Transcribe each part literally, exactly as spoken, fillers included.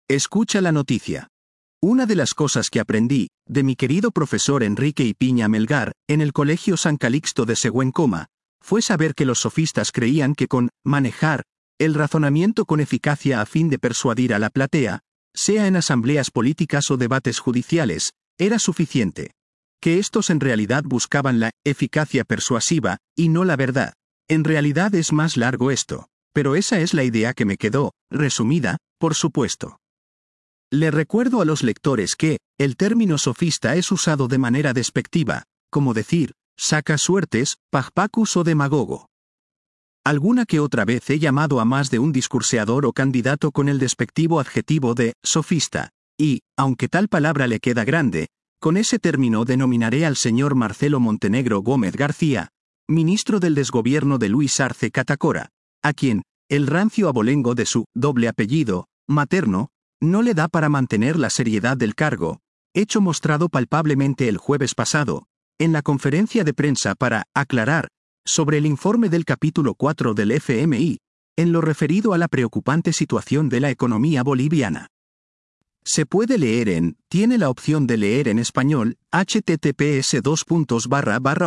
Escucha la noticia. Una de las cosas que aprendí, de mi querido profesor Enrique Ipiña Melgar, en el Colegio San Calixto de Seguencoma, fue saber que los sofistas creían que con manejar el razonamiento con eficacia a fin de persuadir a la platea, sea en asambleas políticas o debates judiciales, era suficiente. Que estos en realidad buscaban la eficacia persuasiva, y no la verdad. En realidad es más largo esto, pero esa es la idea que me quedó, resumida, por supuesto. Le recuerdo a los lectores que, el término sofista es usado de manera despectiva, como decir, saca suertes, pagpacus o demagogo. Alguna que otra vez he llamado a más de un discurseador o candidato con el despectivo adjetivo de sofista, y, aunque tal palabra le queda grande, con ese término denominaré al señor Marcelo Montenegro Gómez García, ministro del desgobierno de Luis Arce Catacora, a quien, el rancio abolengo de su doble apellido, materno, no le da para mantener la seriedad del cargo, hecho mostrado palpablemente el jueves pasado, en la conferencia de prensa para aclarar sobre el informe del capítulo cuatro del F M I, en lo referido a la preocupante situación de la economía boliviana. Se puede leer en, tiene la opción de leer en español, https dos puntos barra barra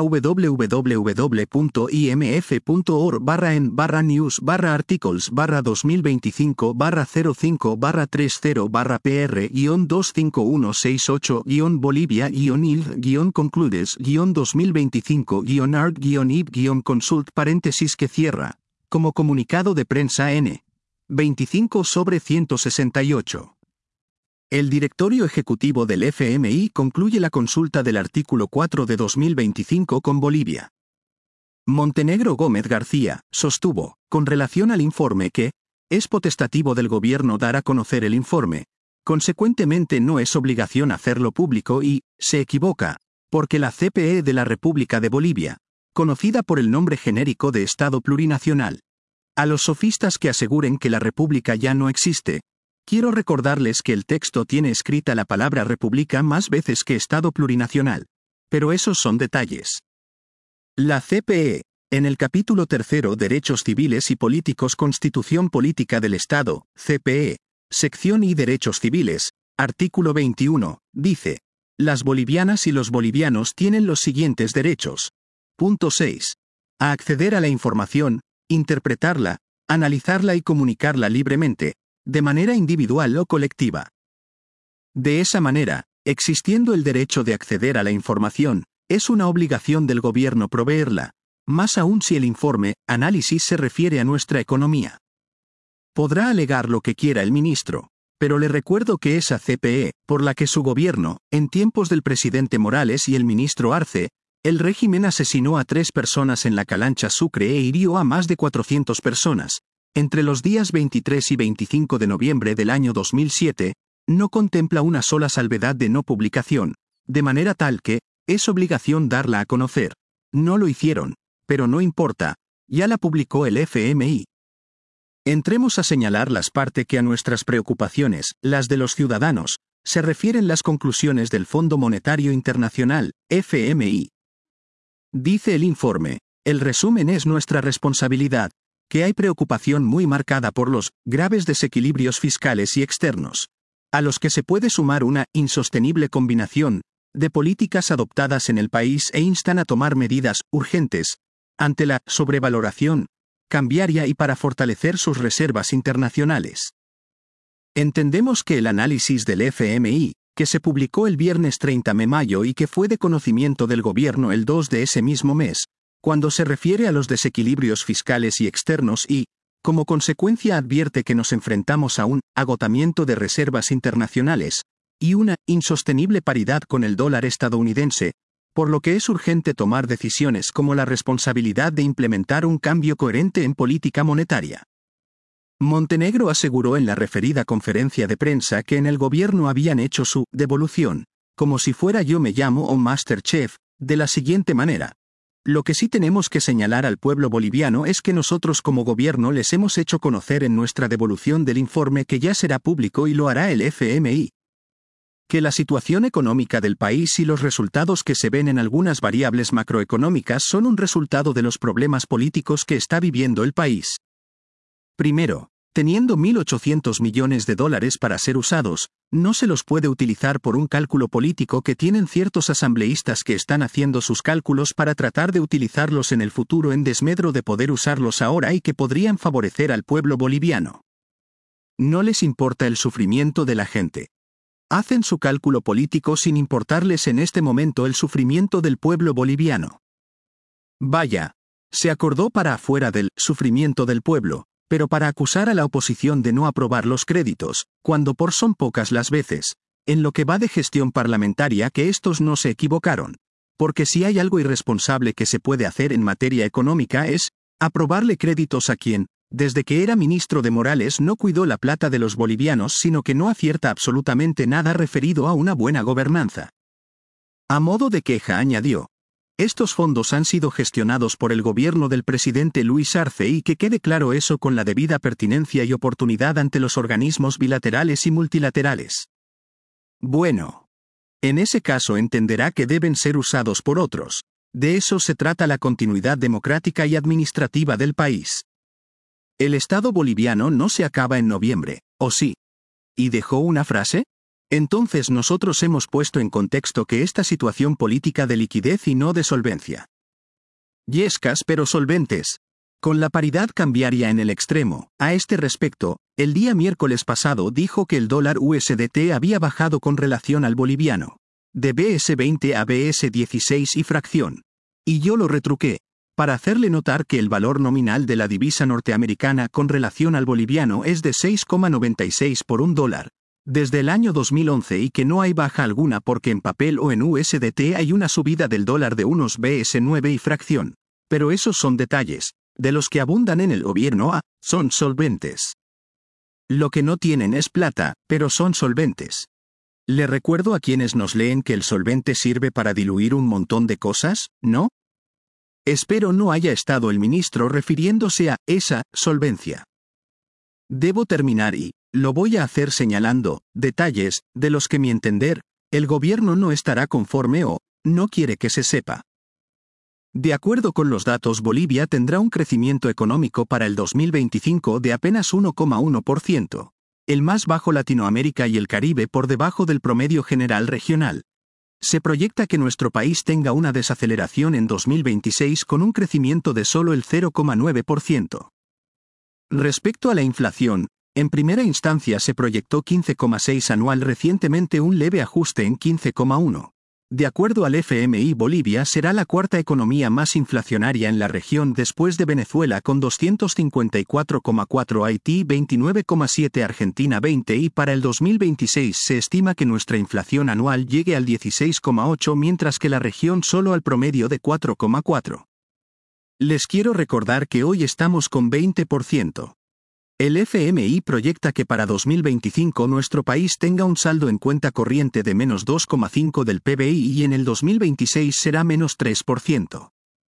www.imf.org barra en barra news barra articles barra dos mil veinticinco barra cero cinco barra treinta barra pr guión dos cinco uno seis ocho guión bolivia guión il guión concludes guión dos mil veinticinco guión art guión ib guión consult paréntesis que cierra, como comunicado de prensa N. veinticinco sobre ciento sesenta y ocho. El directorio ejecutivo del F M I concluye la consulta del artículo cuatro de dos mil veinticinco con Bolivia. Montenegro Gómez García sostuvo, con relación al informe que, es potestativo del gobierno dar a conocer el informe, consecuentemente no es obligación hacerlo público y, se equivoca, porque la C P E de la República de Bolivia, conocida por el nombre genérico de Estado Plurinacional. A los sofistas que aseguren que la República ya no existe, quiero recordarles que el texto tiene escrita la palabra república más veces que Estado plurinacional. Pero esos son detalles. La C P E, en el capítulo tercero Derechos Civiles y Políticos Constitución Política del Estado, C P E, sección I Derechos Civiles, artículo veintiuno, dice, las bolivianas y los bolivianos tienen los siguientes derechos. Punto seis. A acceder a la información, interpretarla, analizarla y comunicarla libremente, de manera individual o colectiva. De esa manera, existiendo el derecho de acceder a la información, es una obligación del gobierno proveerla, más aún si el informe, análisis se refiere a nuestra economía. Podrá alegar lo que quiera el ministro, pero le recuerdo que esa C P E, por la que su gobierno, en tiempos del presidente Morales y el ministro Arce, el régimen asesinó a tres personas en la Calancha Sucre e hirió a más de cuatrocientas personas, entre los días veintitrés y veinticinco de noviembre del año dos mil siete, no contempla una sola salvedad de no publicación, de manera tal que, es obligación darla a conocer. No lo hicieron, pero no importa, ya la publicó el F M I. Entremos a señalar las partes que a nuestras preocupaciones, las de los ciudadanos, se refieren las conclusiones del Fondo Monetario Internacional, F M I. Dice el informe, el resumen es nuestra responsabilidad, que hay preocupación muy marcada por los graves desequilibrios fiscales y externos, a los que se puede sumar una insostenible combinación de políticas adoptadas en el país e instan a tomar medidas urgentes ante la sobrevaloración cambiaria y para fortalecer sus reservas internacionales. Entendemos que el análisis del F M I, que se publicó el viernes treinta de mayo y que fue de conocimiento del gobierno el dos de ese mismo mes, cuando se refiere a los desequilibrios fiscales y externos y, como consecuencia advierte que nos enfrentamos a un agotamiento de reservas internacionales y una insostenible paridad con el dólar estadounidense, por lo que es urgente tomar decisiones como la responsabilidad de implementar un cambio coherente en política monetaria. Montenegro aseguró en la referida conferencia de prensa que en el gobierno habían hecho su devolución, como si fuera yo me llamo o Masterchef, de la siguiente manera. Lo que sí tenemos que señalar al pueblo boliviano es que nosotros como gobierno les hemos hecho conocer en nuestra devolución del informe que ya será público y lo hará el F M I. Que la situación económica del país y los resultados que se ven en algunas variables macroeconómicas son un resultado de los problemas políticos que está viviendo el país. Primero, Teniendo mil ochocientos millones de dólares para ser usados, no se los puede utilizar por un cálculo político que tienen ciertos asambleístas que están haciendo sus cálculos para tratar de utilizarlos en el futuro en desmedro de poder usarlos ahora y que podrían favorecer al pueblo boliviano. No les importa el sufrimiento de la gente. Hacen su cálculo político sin importarles en este momento el sufrimiento del pueblo boliviano. Vaya, se acordó para afuera del sufrimiento del pueblo, pero para acusar a la oposición de no aprobar los créditos, cuando por son pocas las veces, en lo que va de gestión parlamentaria que estos no se equivocaron. Porque si hay algo irresponsable que se puede hacer en materia económica es aprobarle créditos a quien, desde que era ministro de Morales, no cuidó la plata de los bolivianos, sino que no acierta absolutamente nada referido a una buena gobernanza. A modo de queja añadió: estos fondos han sido gestionados por el gobierno del presidente Luis Arce y que quede claro eso con la debida pertinencia y oportunidad ante los organismos bilaterales y multilaterales. Bueno. En ese caso entenderá que deben ser usados por otros. De eso se trata la continuidad democrática y administrativa del país. El Estado boliviano no se acaba en noviembre, ¿o sí? ¿Y dejó una frase? Entonces nosotros hemos puesto en contexto que esta situación política de liquidez y no de solvencia. Yescas pero solventes. Con la paridad cambiaria en el extremo, a este respecto, el día miércoles pasado dijo que el dólar U S D T había bajado con relación al boliviano. De B S veinte a B S dieciséis y fracción. Y yo lo retruqué, para hacerle notar que el valor nominal de la divisa norteamericana con relación al boliviano es de seis coma noventa y seis por un dólar. Desde el año dos mil once y que no hay baja alguna porque en papel o en U S D T hay una subida del dólar de unos B S nueve y fracción. Pero esos son detalles, de los que abundan en el gobierno. A, son solventes. Lo que no tienen es plata, pero son solventes. Le recuerdo a quienes nos leen que el solvente sirve para diluir un montón de cosas, ¿no? Espero no haya estado el ministro refiriéndose a esa solvencia. Debo terminar y lo voy a hacer señalando detalles de los que, mi entender, el gobierno no estará conforme o no quiere que se sepa. De acuerdo con los datos, Bolivia tendrá un crecimiento económico para el dos mil veinticinco de apenas uno coma uno por ciento, el más bajo Latinoamérica y el Caribe por debajo del promedio general regional. Se proyecta que nuestro país tenga una desaceleración en dos mil veintiséis con un crecimiento de solo el cero coma nueve por ciento. Respecto a la inflación, en primera instancia se proyectó quince coma seis anual, recientemente un leve ajuste en quince coma uno. De acuerdo al F M I, Bolivia será la cuarta economía más inflacionaria en la región después de Venezuela con doscientos cincuenta y cuatro coma cuatro, Haití veintinueve coma siete, Argentina veinte y para el dos mil veintiséis se estima que nuestra inflación anual llegue al dieciséis coma ocho mientras que la región solo al promedio de cuatro coma cuatro. Les quiero recordar que hoy estamos con veinte por ciento. El F M I proyecta que para dos mil veinticinco nuestro país tenga un saldo en cuenta corriente de menos dos coma cinco del P B I y en el dos mil veintiséis será menos tres por ciento.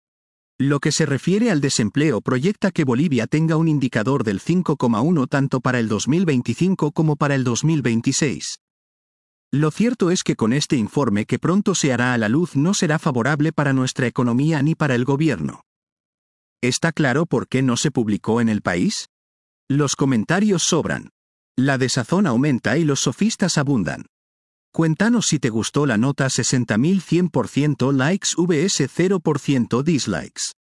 Lo que se refiere al desempleo, proyecta que Bolivia tenga un indicador del cinco coma uno tanto para el dos mil veinticinco como para el dos mil veintiséis. Lo cierto es que con este informe que pronto se hará a la luz no será favorable para nuestra economía ni para el gobierno. ¿Está claro por qué no se publicó en El País? Los comentarios sobran. La desazón aumenta y los sofistas abundan. Cuéntanos si te gustó la nota. Sesenta mil cien por ciento likes vs cero por ciento dislikes.